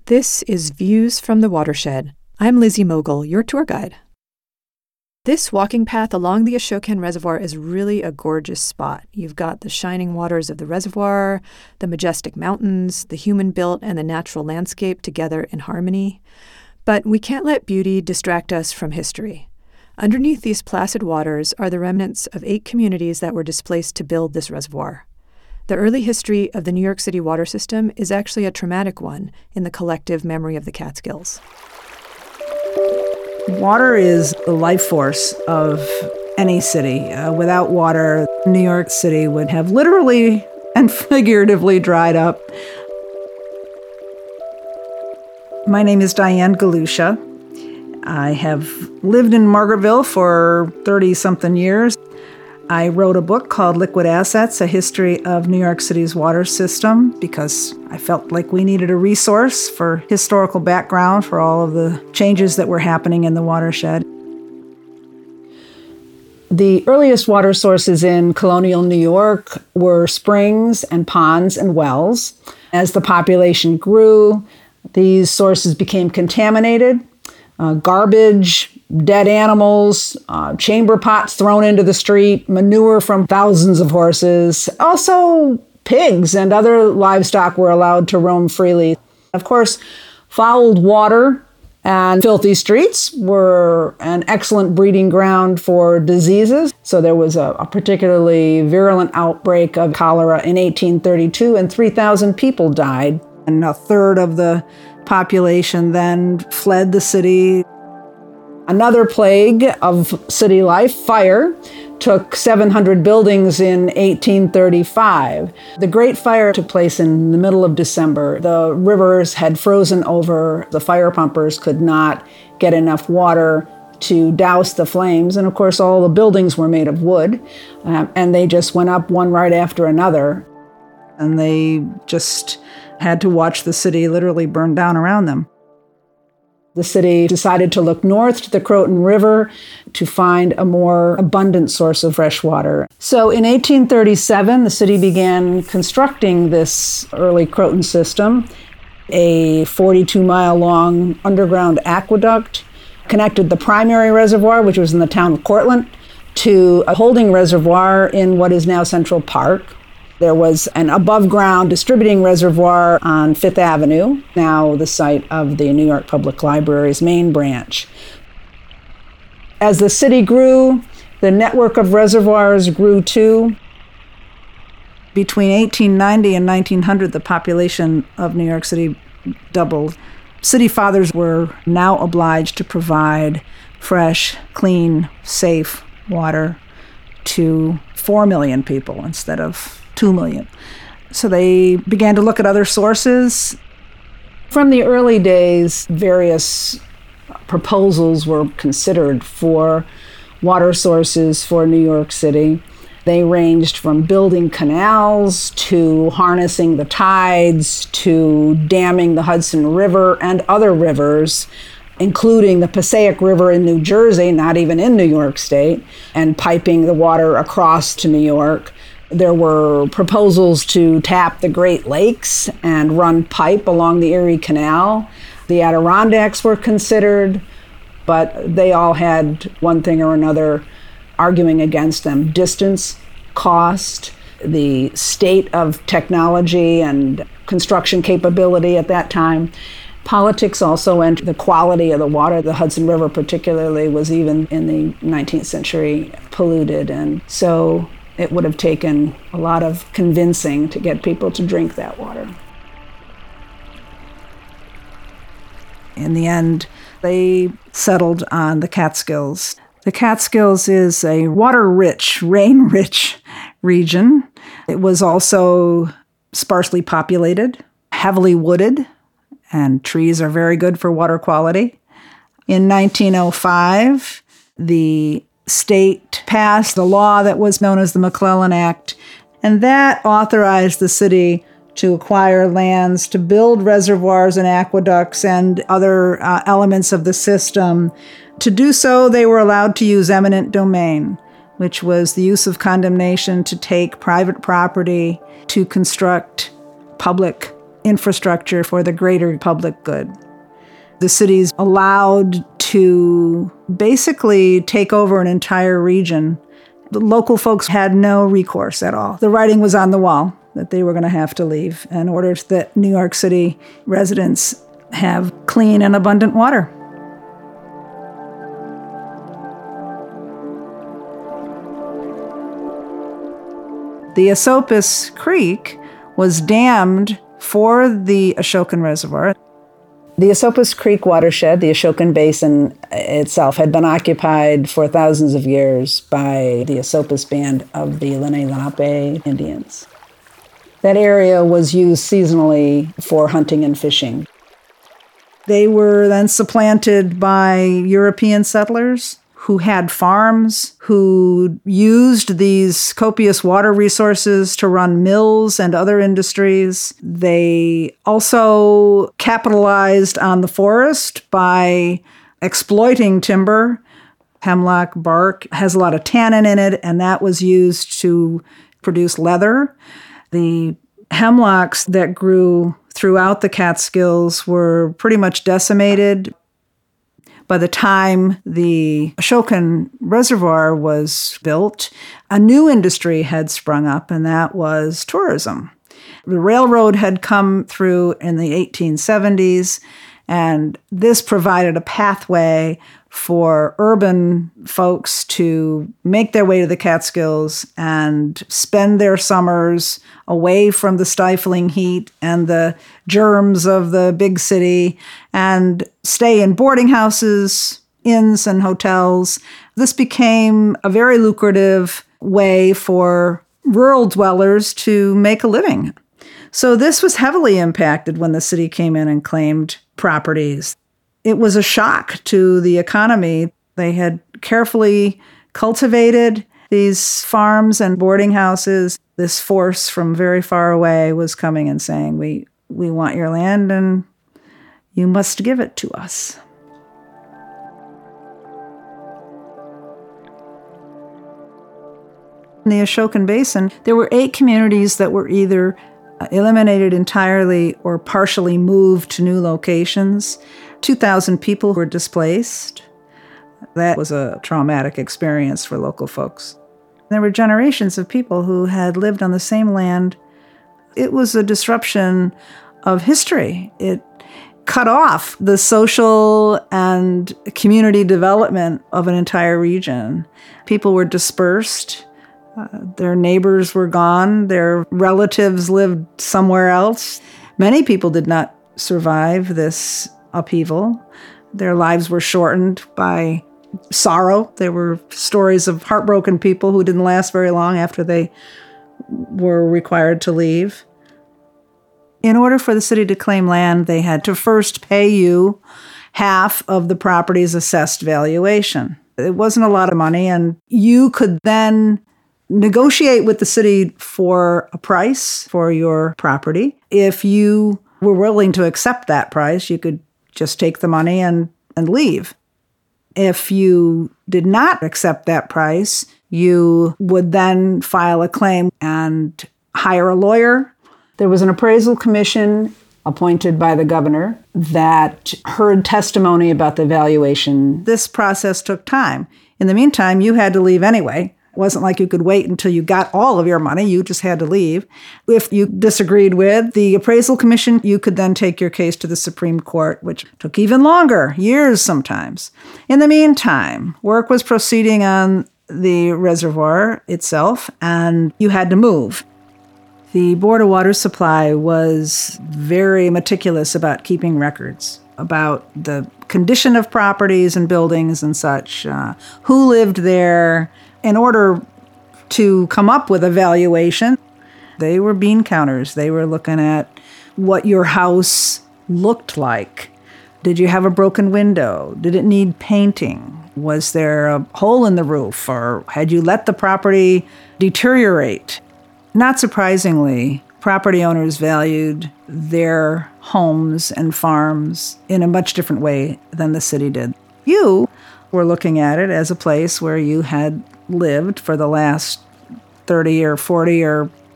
This is Views from the Watershed. I'm Lizzie Mogul, your tour guide. This walking path along the Ashokan Reservoir is really a gorgeous spot. You've got the shining waters of the reservoir, the majestic mountains, the human-built and the natural landscape together in harmony. But we can't let beauty distract us from history. Underneath these placid waters are the remnants of 8 communities that were displaced to build this reservoir. The early history of the New York City water system is actually a traumatic one in the collective memory of the Catskills. Water is the life force of any city. Without water, New York City would have literally and figuratively dried up. My name is Diane Galusha. I have lived in Margaretville for 30-something years. I wrote a book called Liquid Assets, A History of New York City's Water System, because I felt like we needed a resource for historical background for all of the changes that were happening in the watershed. The earliest water sources in colonial New York were springs and ponds and wells. As the population grew, these sources became contaminated. Garbage, dead animals, chamber pots thrown into the street, manure from thousands of horses. Also, pigs and other livestock were allowed to roam freely. Of course, fouled water and filthy streets were an excellent breeding ground for diseases. So there was a particularly virulent outbreak of cholera in 1832, and 3,000 people died. And a third of the population then fled the city. Another plague of city life, fire, took 700 buildings in 1835. The Great Fire took place in the middle of December. The rivers had frozen over. The fire pumpers could not get enough water to douse the flames. And of course, all the buildings were made of wood, and they just went up one right after another. And they just had to watch the city literally burn down around them. The city decided to look north to the Croton River to find a more abundant source of fresh water. So in 1837, the city began constructing this early Croton system. A 42-mile-long underground aqueduct connected the primary reservoir, which was in the town of Cortlandt, to a holding reservoir in what is now Central Park. There was an above-ground distributing reservoir on Fifth Avenue, now the site of the New York Public Library's main branch. As the city grew, the network of reservoirs grew too. Between 1890 and 1900, the population of New York City doubled. City fathers were now obliged to provide fresh, clean, safe water to 4 million people instead of 2 million. So they began to look at other sources. From the early days, various proposals were considered for water sources for New York City. They ranged from building canals to harnessing the tides to damming the Hudson River and other rivers, including the Passaic River in New Jersey, not even in New York State, and piping the water across to New York. There were proposals to tap the Great Lakes and run pipe along the Erie Canal. The Adirondacks were considered, but they all had one thing or another arguing against them: distance, cost, the state of technology and construction capability at that time. Politics also, and the quality of the water. The Hudson River particularly was, even in the 19th century, polluted, and so it would have taken a lot of convincing to get people to drink that water. In the end, they settled on the Catskills. The Catskills is a water-rich, rain-rich region. It was also sparsely populated, heavily wooded, and trees are very good for water quality. In 1905, the state passed the law that was known as the McClellan Act, and that authorized the city to acquire lands to build reservoirs and aqueducts and other elements of the system. To do so, they were allowed to use eminent domain, which was the use of condemnation to take private property to construct public infrastructure for the greater public good. The city's allowed to basically take over an entire region. The local folks had no recourse at all. The writing was on the wall that they were going to have to leave in order that New York City residents have clean and abundant water. The Esopus Creek was dammed for the Ashokan Reservoir. The Esopus Creek watershed, the Ashokan Basin itself, had been occupied for thousands of years by the Esopus band of the Lenni-Lenape Indians. That area was used seasonally for hunting and fishing. They were then supplanted by European settlers who had farms, who used these copious water resources to run mills and other industries. They also capitalized on the forest by exploiting timber. Hemlock bark has a lot of tannin in it, and that was used to produce leather. The hemlocks that grew throughout the Catskills were pretty much decimated. By the time the Ashokan Reservoir was built, a new industry had sprung up, and that was tourism. The railroad had come through in the 1870s, and this provided a pathway for urban folks to make their way to the Catskills and spend their summers away from the stifling heat and the germs of the big city and stay in boarding houses, inns, and hotels. This became a very lucrative way for rural dwellers to make a living. So this was heavily impacted when the city came in and claimed properties. It was a shock to the economy. They had carefully cultivated these farms and boarding houses. This force from very far away was coming and saying, we want your land and you must give it to us. In the Ashokan Basin, there were 8 communities that were either eliminated entirely or partially moved to new locations. 2,000 people were displaced. That was a traumatic experience for local folks. There were generations of people who had lived on the same land. It was a disruption of history. It cut off the social and community development of an entire region. People were dispersed. Their neighbors were gone. Their relatives lived somewhere else. Many people did not survive this upheaval. Their lives were shortened by sorrow. There were stories of heartbroken people who didn't last very long after they were required to leave. In order for the city to claim land, they had to first pay you half of the property's assessed valuation. It wasn't a lot of money, and you could then negotiate with the city for a price for your property. If you were willing to accept that price, you could just take the money and leave. If you did not accept that price, you would then file a claim and hire a lawyer. There was an appraisal commission appointed by the governor that heard testimony about the valuation. This process took time. In the meantime, you had to leave anyway. It wasn't like you could wait until you got all of your money. You just had to leave. If you disagreed with the appraisal commission, you could then take your case to the Supreme Court, which took even longer, years sometimes. In the meantime, work was proceeding on the reservoir itself, and you had to move. The Board of Water Supply was very meticulous about keeping records about the condition of properties and buildings and such, who lived there. In order to come up with a valuation, they were bean counters. They were looking at what your house looked like. Did you have a broken window? Did it need painting? Was there a hole in the roof? Or had you let the property deteriorate? Not surprisingly, property owners valued their homes and farms in a much different way than the city did. You were looking at it as a place where you had lived for the last 30 or 40 or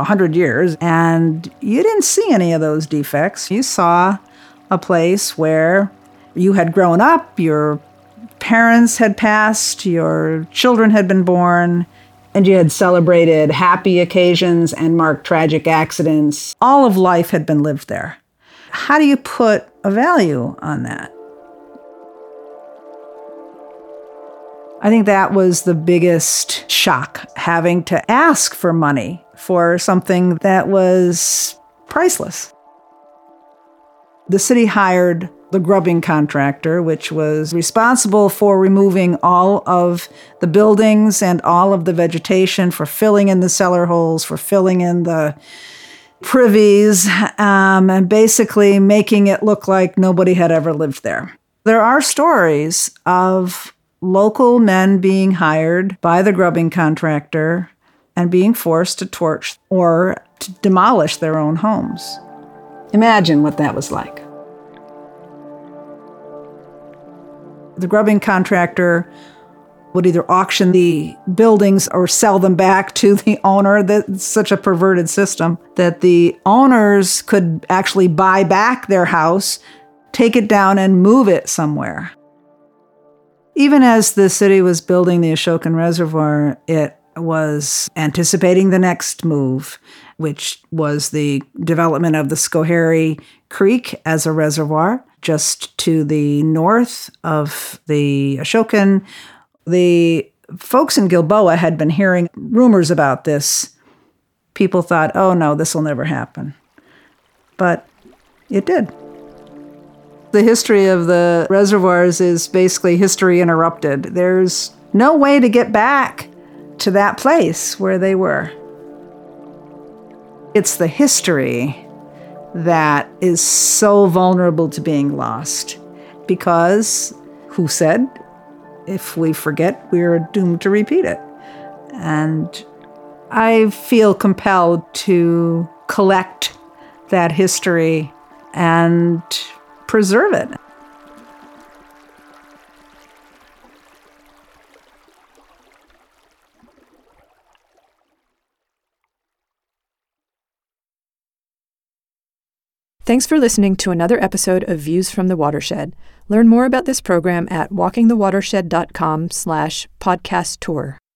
100 years, and you didn't see any of those defects. You saw a place where you had grown up, your parents had passed, your children had been born, and you had celebrated happy occasions and marked tragic accidents. All of life had been lived there. How do you put a value on that? I think that was the biggest shock, having to ask for money for something that was priceless. The city hired the grubbing contractor, which was responsible for removing all of the buildings and all of the vegetation, for filling in the cellar holes, for filling in the privies, and basically making it look like nobody had ever lived there. There are stories of local men being hired by the grubbing contractor and being forced to torch or to demolish their own homes. Imagine what that was like. The grubbing contractor would either auction the buildings or sell them back to the owner. That's such a perverted system that the owners could actually buy back their house, take it down, and move it somewhere. Even as the city was building the Ashokan Reservoir, it was anticipating the next move, which was the development of the Schoharie Creek as a reservoir just to the north of the Ashokan. The folks in Gilboa had been hearing rumors about this. People thought, oh no, this will never happen. But it did. The history of the reservoirs is basically history interrupted. There's no way to get back to that place where they were. It's the history that is so vulnerable to being lost because, who said, if we forget, we're doomed to repeat it. And I feel compelled to collect that history and preserve it. Thanks for listening to another episode of Views from the Watershed. Learn more about this program at walkingthewatershed.com/podcast tour.